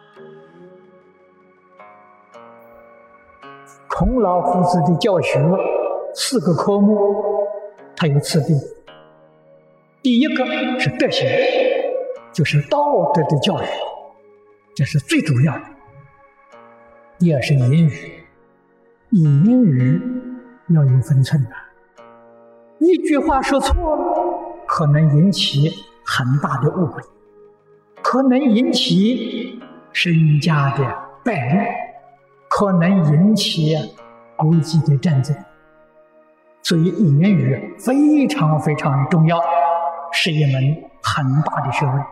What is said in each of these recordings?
孔老夫子的教学4个科目，它有次第。第一个是德行，就是道德的教育，这是最主要的。第二是言语，言语要有分寸的，一句话说错了，可能引起很大的误会，可能引起身家的败坏，可能引起国际的战争。所以言语非常非常重要，是一门很大的学问。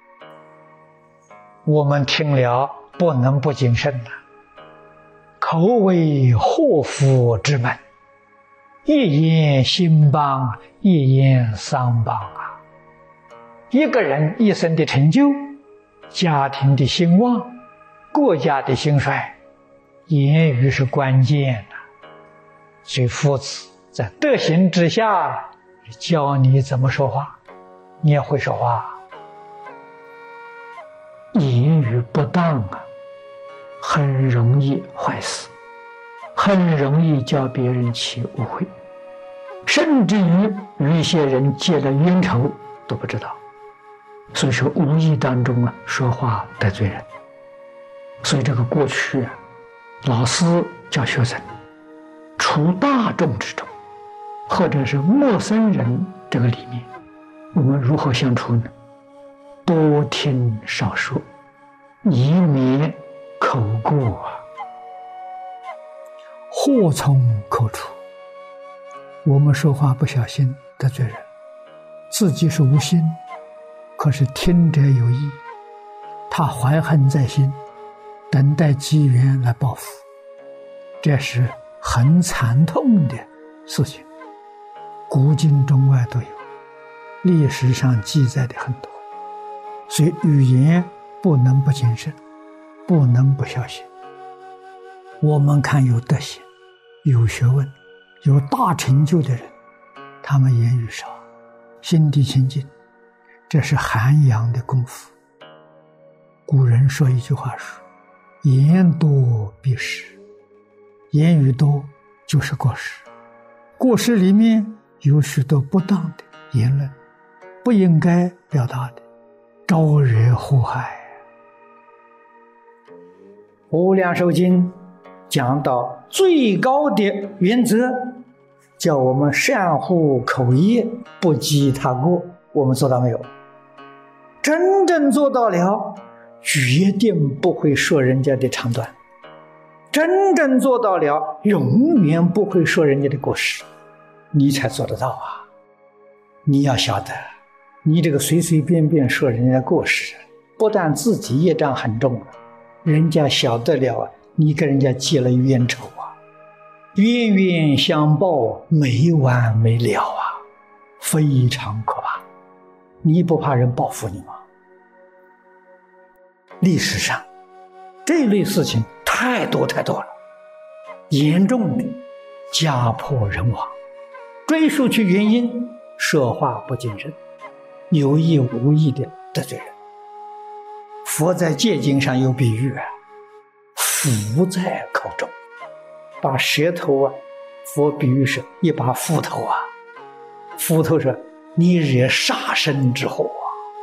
我们听了不能不谨慎了。口为祸福之门，一言兴邦，一言丧邦啊！一个人一生的成就，家庭的兴旺，国家的兴衰，言语是关键的。所以夫子在德行之下教你怎么说话，你也会说话。言语不当啊，很容易坏死，很容易叫别人起误会，甚至于与一些人结了冤仇都不知道。所以说无意当中说话得罪人。所以这个过去老师教学生处大众之中，或者是陌生人这个里面，我们如何相处呢？多听少说，以免口过祸从口出。我们说话不小心得罪人，自己是无心，可是听者有意，他怀恨在心，等待机缘来报复，这是很惨痛的事情。古今中外都有，历史上记载的很多。所以语言不能不谨慎，不能不小心。我们看有德行、有学问、有大成就的人，他们言语少，心地清净，这是涵养的功夫。古人说一句话说，言多必失，言语多就是过失。过失里面有许多不当的言论，不应该表达的，招惹祸害。无量寿经讲到最高的原则，叫我们善护口业，不积他过。我们做到没有？真正做到了，决定不会说人家的长短，真正做到了，永远不会说人家的过失，你才做得到啊！你要晓得，你这个随随便便说人家的过失，不但自己业障很重了，人家晓得了你跟人家结了冤仇啊，冤冤相报，没完没了啊，非常可怕。你不怕人报复你吗？历史上这类事情太多太多了，严重的家破人亡，追溯去原因，说话不谨慎，有意无意的得罪人。佛在戒经上有比喻斧在口中，把舌头佛比喻是一把斧头斧头说你惹杀身之祸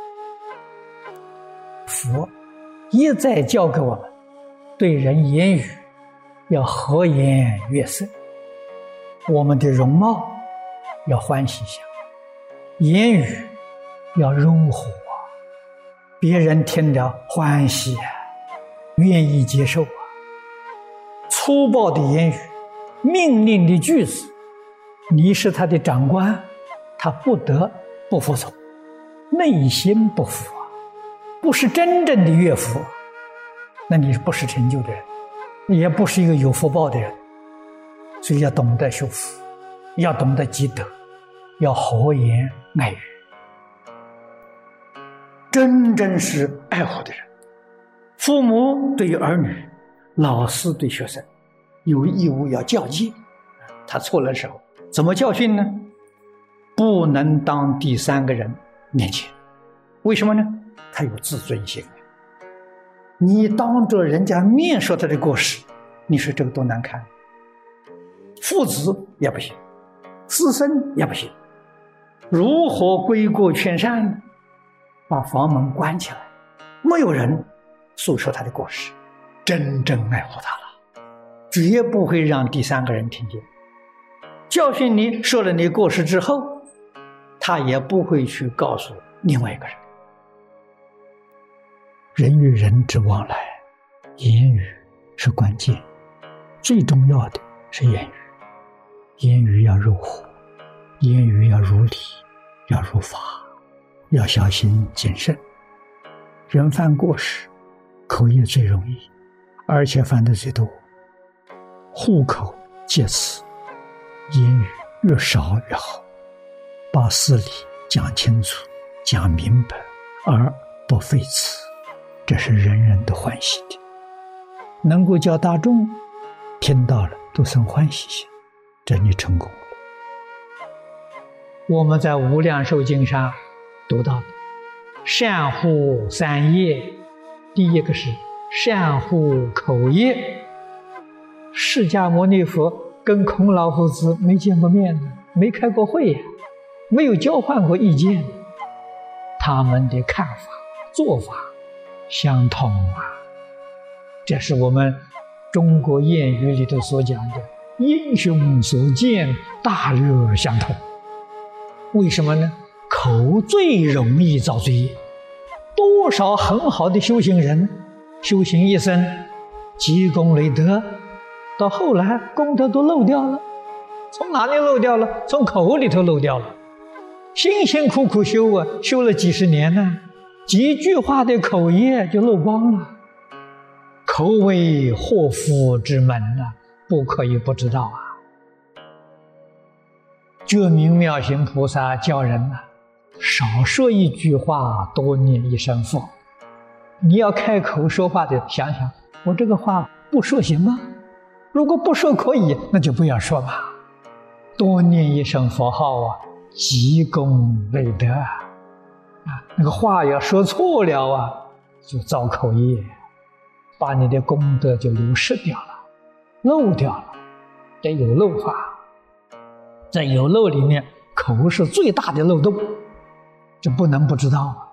佛一再教给我们，对人言语要和颜悦色，我们的容貌要欢喜相，言语要柔和别人听了欢喜愿意接受粗暴的言语、命令的句子，你是他的长官，他不得不服从，内心不服不是真正的乐福，那你不是成就的人，也不是一个有福报的人。所以要懂得修福，要懂得积德，要和颜爱语，真正是爱护的人。父母对儿女，老师对学生，有义务要教诫。他错了的时候怎么教训呢？不能当第三个人面前。为什么呢？他有自尊心， 你当着人家面说他的过失，你说这个多难看。父子也不行，师生也不行，如何归过全善呢？把房门关起来，没有人诉说他的过失，真正爱护他了，绝不会让第三个人听见。教训你说了你过失之后，他也不会去告诉另外一个人。人与人之往来，言语是关键，最重要的是言语。言语要入户，言语要如理，要如法，要小心谨慎。人犯过失，口业最容易，而且犯的最多。户口戒词，言语越少越好，把事理讲清楚，讲明白，而不废词，这是人人都欢喜的。能够叫大众听到了都生欢喜心，这你成功了。我们在无量寿经上读到的善护三业，第一个是善护口业。释迦牟尼佛跟孔老夫子没见过面呢，没开过会呀，没有交换过意见，他们的看法做法相同啊。这是我们中国谚语里头所讲的英雄所见大略相同。为什么呢？口最容易造罪业，多少很好的修行人修行一生积功累德，到后来功德都漏掉了。从哪里漏掉了？从口里头漏掉了。辛辛苦苦修啊，修了几十年呢，几句话的口业就漏光了。口为祸福之门啊，不可以不知道啊。觉明妙行菩萨教人啊，少说一句话，多念一声佛。你要开口说话的，想想我这个话不说行吗？如果不说可以，那就不要说吧。多念一声佛号啊，积功累德啊！那个话要说错了啊，就造口业，把你的功德就流失掉了，漏掉了。得有漏法，在有漏里面，口是最大的漏洞，这不能不知道啊。